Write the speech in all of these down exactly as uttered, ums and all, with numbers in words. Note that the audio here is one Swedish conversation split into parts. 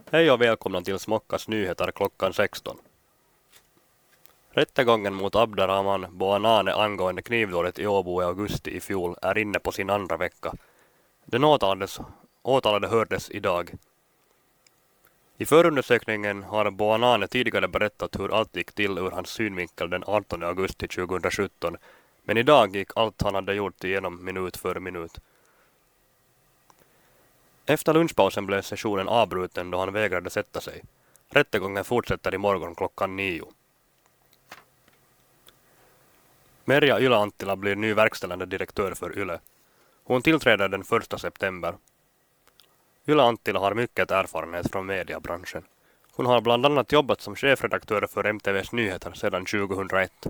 Hej och välkomna till Smockas nyheter klockan sexton. Rättegången mot Abderrahman Bouanane angående knivdådet i Åbo i augusti i fjol är inne på sin andra vecka. Den åtalades, åtalade hördes idag. I förundersökningen har Bouanane tidigare berättat hur allt gick till ur hans synvinkel den artonde augusti tjugohundrasjutton, men idag gick allt han hade gjort igenom minut för minut. Efter lunchpausen blev sessionen avbruten då han vägrade sätta sig. Rättegången fortsätter imorgon klockan nio. Merja Ylä-Anttila blir ny verkställande direktör för Yle. Hon tillträder den första september. Ylä-Anttila har mycket erfarenhet från mediebranschen. Hon har bland annat jobbat som chefredaktör för M T V:s nyheter sedan tjugohundraett.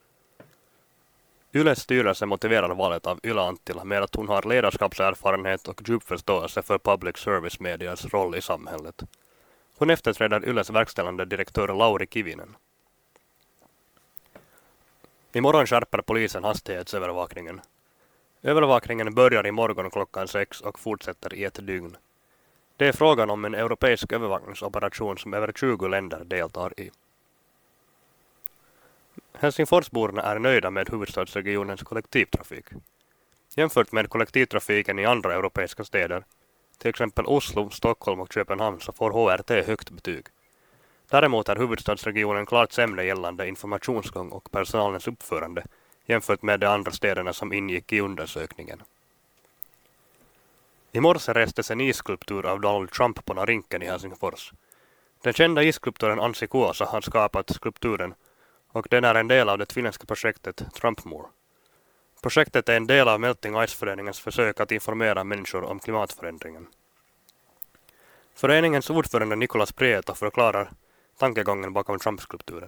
Yles styrelse motiverar valet av Ylä-Anttila med att hon har ledarskapserfarenhet och djupförståelse för public service medias roll i samhället. Hon efterträder Yles verkställande direktör Lauri Kivinen. Imorgon skärper polisen hastighetsövervakningen. Övervakningen börjar imorgon klockan sex och fortsätter i ett dygn. Det är frågan om en europeisk övervakningsoperation som över tjugo länder deltar i. Helsingforsborna är nöjda med huvudstadsregionens kollektivtrafik. Jämfört med kollektivtrafiken i andra europeiska städer, till exempel Oslo, Stockholm och Köpenhamn, så får H R T högt betyg. Däremot är huvudstadsregionen klart sämre gällande informationsgång och personalens uppförande jämfört med de andra städerna som ingick i undersökningen. I morse restes en isskulptur av Donald Trump på Narinken i Helsingfors. Den kända isskulptören Anssi Kuosa har skapat skulpturen och den är en del av det finländska projektet Trumpmore. Projektet är en del av Melting Ice-föreningens försök att informera människor om klimatförändringen. Föreningens ordförande Nicolas Prieto förklarar tankegången bakom Trump-skulpturen.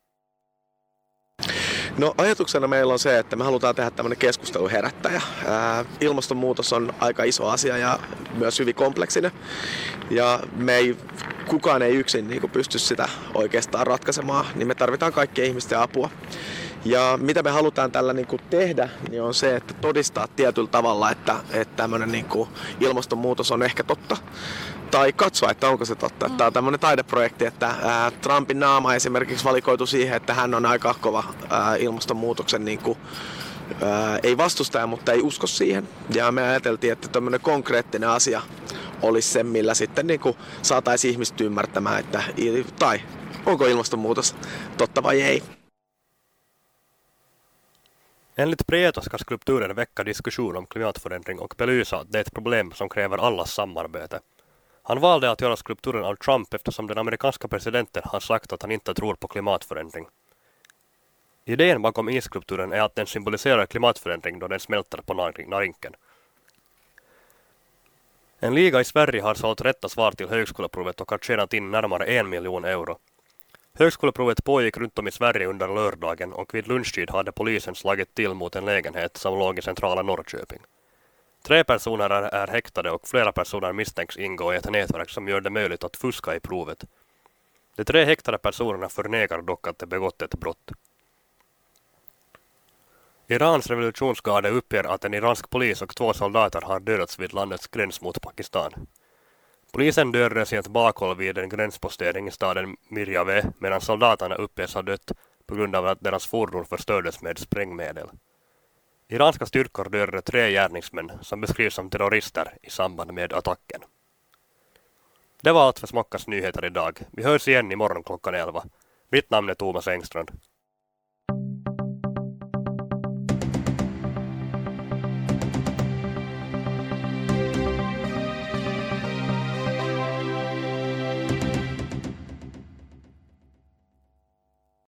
No ajatuksena meillä on se, että me halutaan tehdä tämmöinen keskusteluherättäjä. Ää, ilmastonmuutos on aika iso asia ja myös hyvin kompleksinen. Ja me ei, kukaan ei yksin niin kuin pysty sitä oikeastaan ratkaisemaan, niin me tarvitaan kaikkien ihmisten apua. Ja mitä me halutaan tällä niin kuin tehdä, niin on se, että todistaa tietyllä tavalla, että, että tämmöinen niin kuin ilmastonmuutos on ehkä totta. Tai katsoa, että onko se totta. Tämä on tämmöinen taideprojekti, että ää, Trumpin naama esimerkiksi valikoitu siihen, että hän on aika kova ää, ilmastonmuutoksen niin kuin, ää, ei vastustaja, mutta ei usko siihen. Ja me ajateltiin, että tämmöinen konkreettinen asia olisi se, millä sitten niin kuin saataisiin ihmiset ymmärtämään, että tai onko ilmastonmuutos totta vai ei. Enligt Prieto ska skulpturen väcka diskussion om klimatförändring och belysa att det är ett problem som kräver allas samarbete. Han valde att göra skulpturen av Trump eftersom den amerikanska presidenten har sagt att han inte tror på klimatförändring. Idén bakom isskulpturen är att den symboliserar klimatförändring då den smälter på Narinken. En liga i Sverige har sålt rätta svar till högskoleprovet och har tjänat in närmare en miljon euro. Högskoleprovet pågick runt om i Sverige under lördagen och vid lunchtid hade polisen slagit till mot en lägenhet som låg i centrala Norrköping. Tre personer är, är häktade och flera personer misstänks ingå i ett nätverk som gör det möjligt att fuska i provet. De tre häktade personerna förnekar dock att de begått ett brott. Irans revolutionsgarde uppger att en iransk polis och två soldater har dödats vid landets gräns mot Pakistan. Polisen dödades i ett bakhåll vid en gränspostering i staden Mirjave medan soldaterna uppges ha dött på grund av att deras fordon förstördes med sprängmedel. Iranska styrkor dödade tre gärningsmän som beskrivs som terrorister i samband med attacken. Det var allt för Smockas nyheter idag. Vi hörs igen imorgon klockan elva. Mitt namn är Thomas Engstrand.